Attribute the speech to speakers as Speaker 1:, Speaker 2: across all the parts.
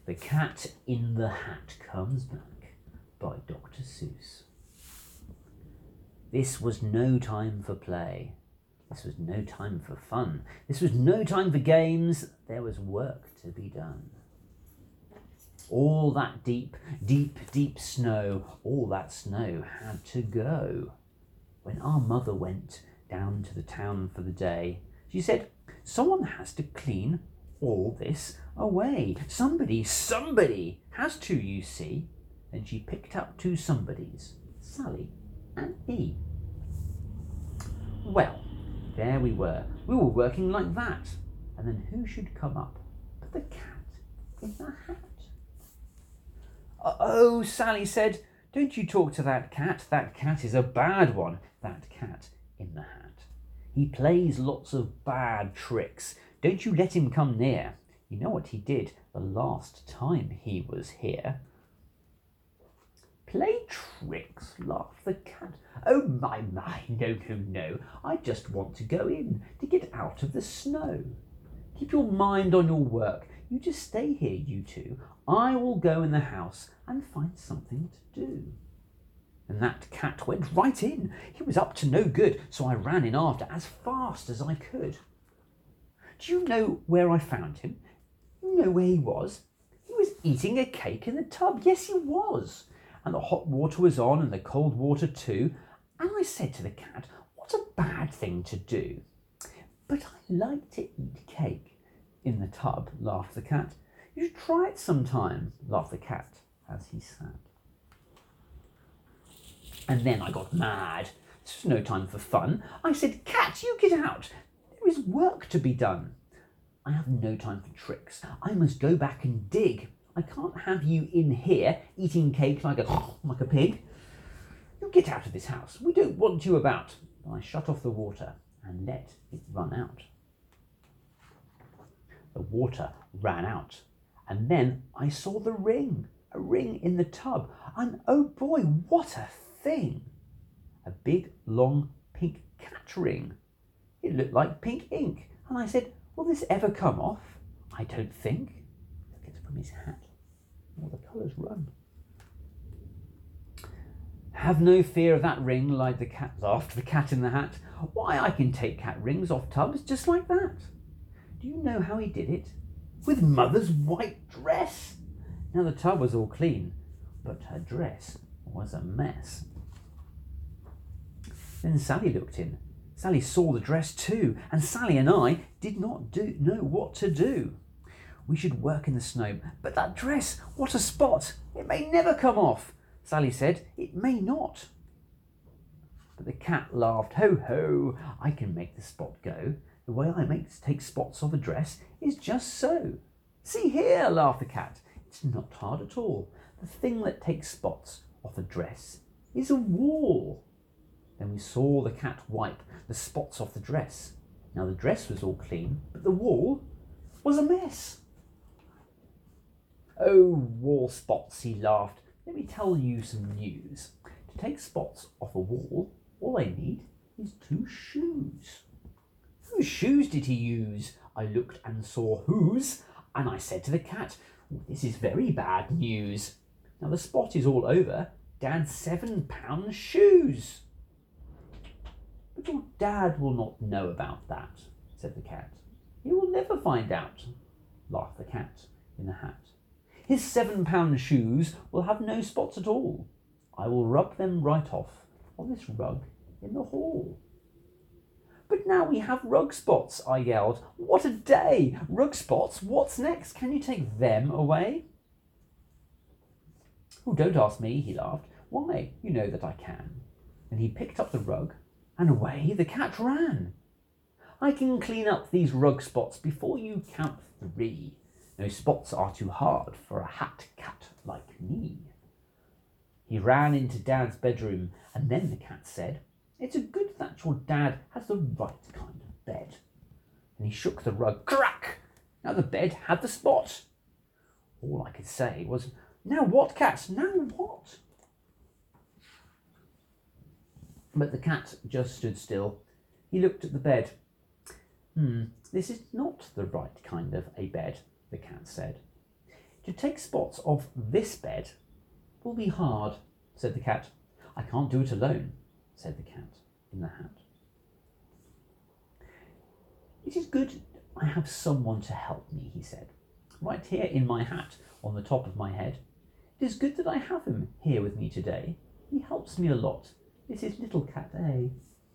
Speaker 1: The Cat in the Hat Comes Back by Dr. Seuss. This was no time for play. This was no time for fun. This was no time for games. There was work to be done. All that deep, deep, deep snow, all that snow had to go. When our mother went down to the town for the day, she said, "Someone has to clean all this away. Somebody has to, you see." Then she picked up two somebodies, Sally and me. Well, there we were. We were working like that. And then who should come up but the cat in the hat? "Oh," Sally said, "don't you talk to that cat. That cat is a bad one, that cat in the hat. He plays lots of bad tricks. Don't you let him come near. You know what he did the last time he was here." "Play tricks?" laughed the cat. "Oh, my, no. I just want to go in to get out of the snow. Keep your mind on your work. You just stay here, you two. I will go in the house and find something to do." And that cat went right in. He was up to no good, so I ran in after as fast as I could. Do you know where I found him? You know where he was? He was eating a cake in the tub. Yes, he was. And the hot water was on and the cold water too. And I said to the cat, "What a bad thing to do." "But I like to eat cake in the tub," laughed the cat. "You should try it sometime," laughed the cat as he sat. And then I got mad. This was no time for fun. I said, "Cat, you get out. There is work to be done. I have no time for tricks. I must go back and dig. I can't have you in here eating cake like a pig. You get out of this house. We don't want you about." And I shut off the water and let it run out. The water ran out, and then I saw a ring in the tub. And oh boy, what a thing! A big, long, pink cat ring. It looked like pink ink. And I said, "Will this ever come off?" "I don't think." Look, it's from his hat. All the colours run. "Have no fear of that ring," laughed the cat in the hat. "Why, I can take cat rings off tubs just like that." Do you know how he did it? With Mother's white dress. Now the tub was all clean, but her dress was a mess. Then Sally looked in. Sally saw the dress too, and Sally and I did not know what to do. We should work in the snow, but that dress, what a spot! It may never come off. Sally said, "It may not." But the cat laughed. "Ho, ho, I can make the spot go. The way I take spots off a dress is just so." "See here," laughed the cat. "It's not hard at all. The thing that takes spots off a dress is a wall." Then we saw the cat wipe the spots off the dress. Now the dress was all clean, but the wall was a mess. "Oh, wall spots," he laughed. "Let me tell you some news. To take spots off a wall, all I need is two shoes." Whose shoes did he use? I looked and saw whose, and I said to the cat, "This is very bad news. Now the spot is all over Dad's £7 shoes." "But your dad will not know about that," said the cat. "He will never find out," laughed the cat in the hat. "His £7 shoes will have no spots at all. I will rub them right off on this rug in the hall." "But now we have rug spots," I yelled. "What a day! Rug spots? What's next? Can you take them away?" "Oh, don't ask me," he laughed. "Why, you know that I can." And he picked up the rug, and away the cat ran. "I can clean up these rug spots before you count 3. No spots are too hard for a hat cat like me." He ran into Dad's bedroom, and then the cat said, "It's a good that your dad has the right kind of bed." And he shook the rug. Crack! Now the bed had the spot. All I could say was, "Now what, cat? Now what?" But the cat just stood still. He looked at the bed. This is not the right kind of a bed," the cat said. To take spots off this bed will be hard, said the cat. I can't do it alone, said the cat in the hat. It is good I have someone to help me, he said, right here in my hat on the top of my head. It is good that I have him here with me today. He helps me a lot. This is Little Cat A.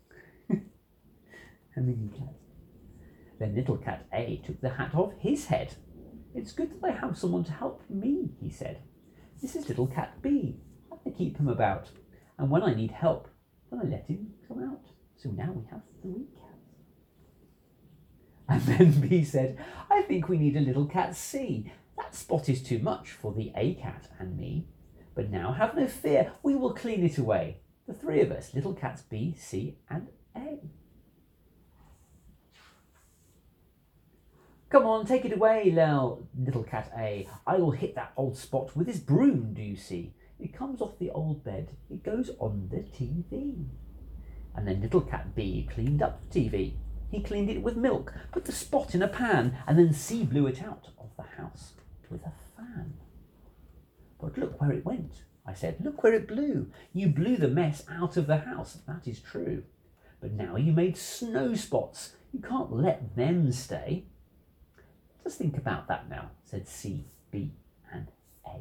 Speaker 1: A mini cat. Then Little Cat A took the hat off his head. It's good that I have someone to help me, he said. This is Little Cat B. I keep him about, and when I need help, then I let him come out. So now we have 3 cats. And then B said, I think we need a Little Cat C. That spot is too much for the A cat and me. But now have no fear, we will clean it away. The 3 of us, Little Cats B, C and A. Come on, take it away, Little Cat A. I will hit that old spot with his broom, do you see? It comes off the old bed. It goes on the TV. And then Little Cat B cleaned up the TV. He cleaned it with milk, put the spot in a pan, and then C blew it out of the house with a fan. But look where it went, I said. Look where it blew. You blew the mess out of the house, that is true. But now you made snow spots. You can't let them stay. Just think about that now, said C, B and A.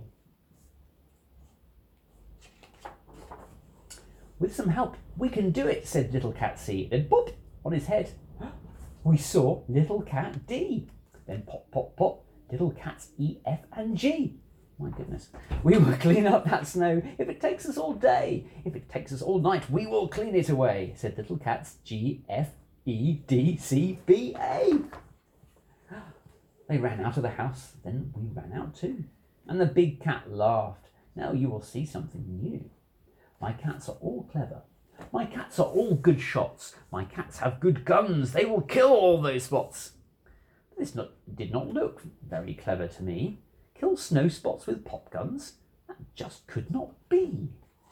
Speaker 1: With some help, we can do it, said Little Cat C. Then pop, on his head, we saw Little Cat D. Then pop, pop, pop, Little Cats E, F and G. My goodness. We will clean up that snow if it takes us all day. If it takes us all night, we will clean it away, said Little Cats G, F, E, D, C, B, A. They ran out of the house, then we ran out too. And the big cat laughed. Now you will see something new. My cats are all clever. My cats are all good shots. My cats have good guns. They will kill all those spots. This did not look very clever to me. Kill snow spots with pop guns? That just could not be.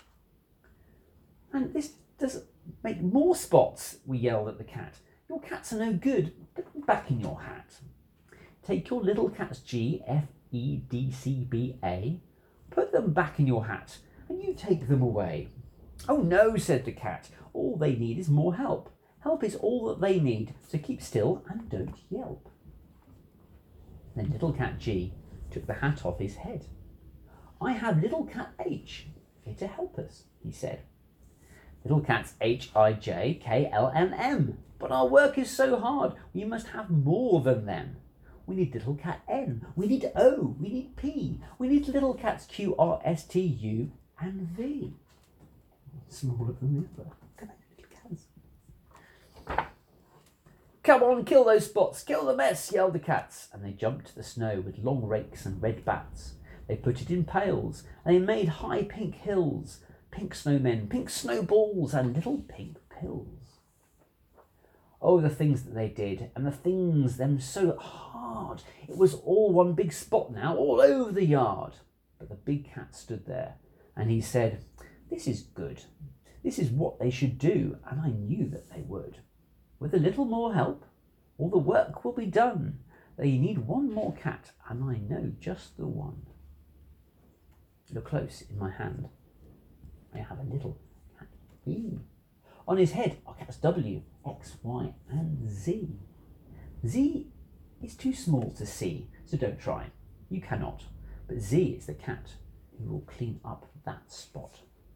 Speaker 1: And this does make more spots, we yelled at the cat. Your cats are no good. Put them back in your hat. Take your Little Cats G, F, E, D, C, B, A. Put them back in your hat, and you take them away. Oh no, said the cat. All they need is more help. Help is all that they need, so keep still and don't yelp. Then Little Cat G took the hat off his head. I have Little Cat H here to help us, he said. Little Cats H, I, J, K, L, and M. But our work is so hard, we must have more than them. We need Little Cat N, we need O, we need P, we need Little Cats Q, R, S, T, U, and V. Smaller than the other. Come on, little cats. Come on, kill those spots, kill the mess, yelled the cats. And they jumped to the snow with long rakes and red bats. They put it in pails, and they made high pink hills, pink snowmen, pink snowballs, and little pink pills. Oh, the things that they did, and the things them so hard. It was all one big spot now, all over the yard. But the big cat stood there, and he said, this is good. This is what they should do, and I knew that they would. With a little more help, all the work will be done. They need one more cat, and I know just the one. Look close in my hand. I have a little cat B. On his head are cats W, X, Y, and Z. Z is too small to see, so don't try. You cannot. But Z is the cat who will clean up that spot.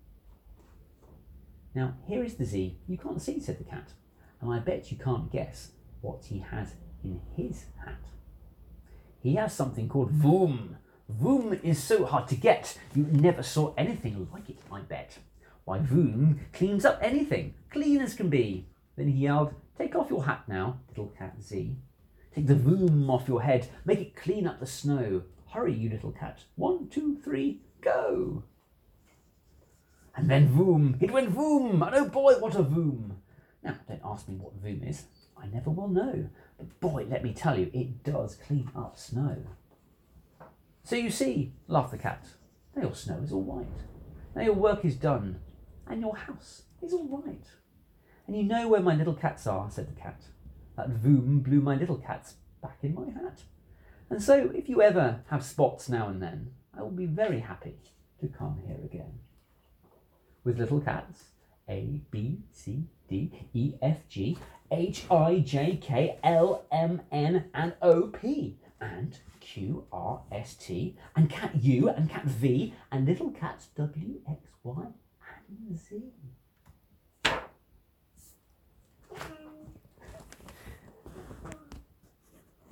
Speaker 1: Now, here is the Z. You can't see, said the cat. And I bet you can't guess what he has in his hat. He has something called Voom. Voom is so hard to get. You never saw anything like it, I bet. Why, Voom cleans up anything, clean as can be. Then he yelled, take off your hat now, Little Cat Z. Take the Voom off your head, make it clean up the snow. Hurry, you little cat. 1, 2, 3, go. And then Voom, it went Voom, and oh boy, what a Voom. Now, don't ask me what Voom is. I never will know. But boy, let me tell you, it does clean up snow. So you see, laughed the cat, now your snow is all white. Now your work is done, and your house is all right. And you know where my little cats are, said the cat. That Voom blew my little cats back in my hat. And so if you ever have spots now and then, I will be very happy to come here again. With little cats, A, B, C, D, E, F, G, H, I, J, K, L, M, N, and O, P, and Q, R, S, T, and cat U, and cat V, and little cats W, X, Y, and Z.